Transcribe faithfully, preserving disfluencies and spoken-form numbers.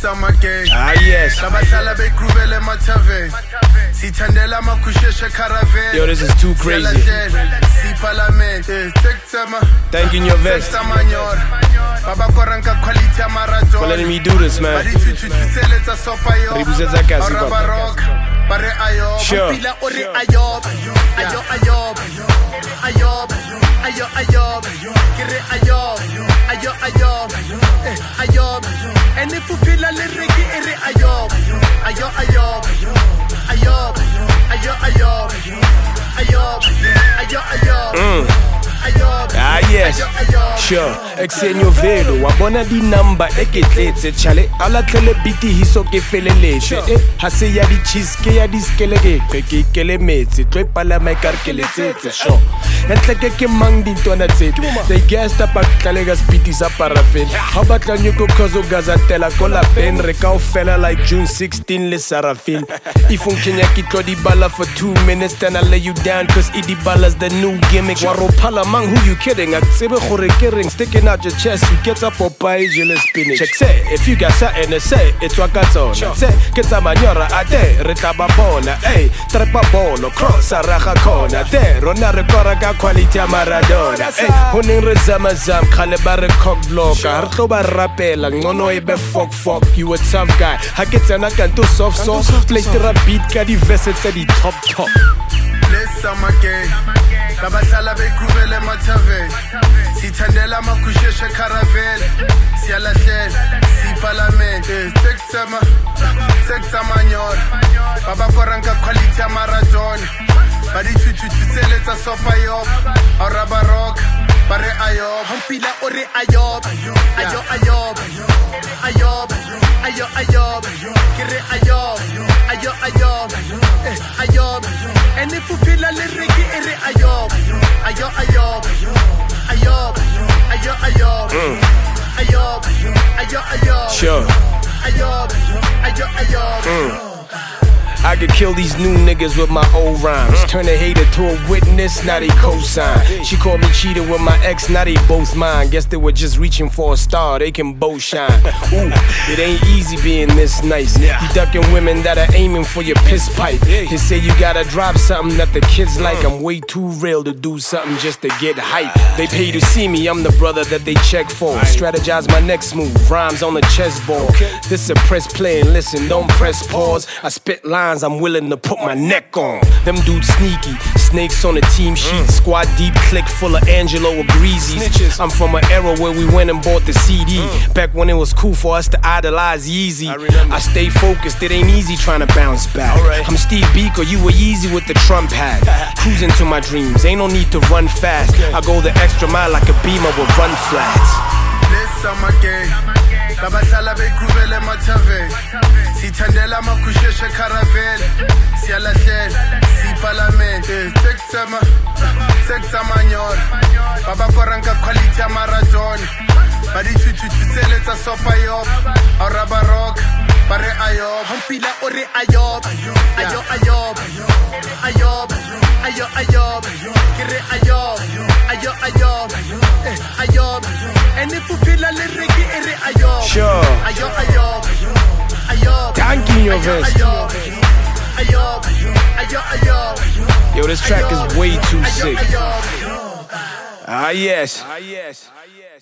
summer game. Ah yes. Labahlala begrubele matave. Sithandela makusheshe caravan. Yo, this is too crazy. Si parliament. Thanking your vest Baba koranka quality marathon. for letting me do this, man. Ribuzetsa kasi kwa. Sure. Ayob, ayob, ayob, ayob, ayob, ayob, kire ayob, ayob, ayob, ayob. And if you feel a little ere ayob, ayob, ayob, ayob, ayob, ayob, ayob, ayob, ayob. Ah yes, sure. Exenyo velo wabona di number eketletse chale ala tlele biti hiso ke feleletse eh ha se ya di cheese ke ya di skeleke ke kele metse tlo pala mai karkeletsetse sure entle ke ke mang di ntwana tsethe they gassed up aktleka speed sa paraffin ha batla nyoko khozo gazatela kola ben re ka ofela like June sixteenth le Sarafin if un Kenya ki tlo di bala for two minutes then I lay you down cause idi bala's the new gimmick waro phala mang who you kidding aksebe gore ke ring sticking out your chest you get up Popeye jelly spinach check say if you got something to say it's wakatsona say get some manyora ade re tla ba bona hey trepa bolo cross araga khona de rona re kora ka quality ya Maradona hey honing re zama zam khale ba re cock blocker re tlo ba rapela ngono e be fuck fuck you a tough guy ha ke tsena ka nto soft soft play the beat ka di verse tse di top top let's summer game Labahlala begrubele matave Sithandela makusheshe caravan Siyalahlela si parliament Sektama Sektama nyor Baba koranka quality ya marathon Badi tutu tutseletsa sopa yob Araba rock Bare ayob Hampila ore ayob Ayob ayob Ayob Ayob ayob Kire ayob Ayob ayob Ayob And if you feel a little ere ayob Ayob ayob Ayob Ayob ayob Ayob Ayob ayob sure Ayob Ayob ayob I could kill these new niggas with my old rhymes. Turn a hater to a witness, now they co-sign. She called me cheating with my ex, now they both mine. Guess they were just reaching for a star, they can both shine. Ooh, it ain't easy being this nice. You ducking women that are aiming for your piss pipe. They say you gotta drop something that the kids like. I'm way too real to do something just to get hype. They pay to see me, I'm the brother that they check for. Strategize my next move, rhymes on the chessboard. This a press play and listen, don't press pause. I spit lines I'm willing to put my neck on. Them dudes sneaky, snakes on the team sheet. Squad deep, click full of Angelo or Greasy. I'm from an era where we went and bought the C D. Back when it was cool for us to idolize Yeezy. I, I stay focused, it ain't easy trying to bounce back. Right. I'm Steve Biko, you were Yeezy with the Trump hat. Cruising to my dreams, ain't no need to run fast. I go the extra mile like a beamer with run flats. Let's summer game Labahlala begrubele matave Sithandela makusheshe caravan Siyalahlela si parliament Sektama Sektama nyor Baba koranka quality ya marathon Badi tutu tutseletsa sopa yob Araba rock Bare ayob Hampila ore ayob Ayob ayob Ayob Ayob ayob Kire ayob Ayob ayob Ayob And if you feel a little ere ayob sure Ayob ayob Ayob Thanking your vest Ayob Ayob Ayob Ayob Yo, this track is way too sick. Ayob Ah yes, ah yes, ah yes.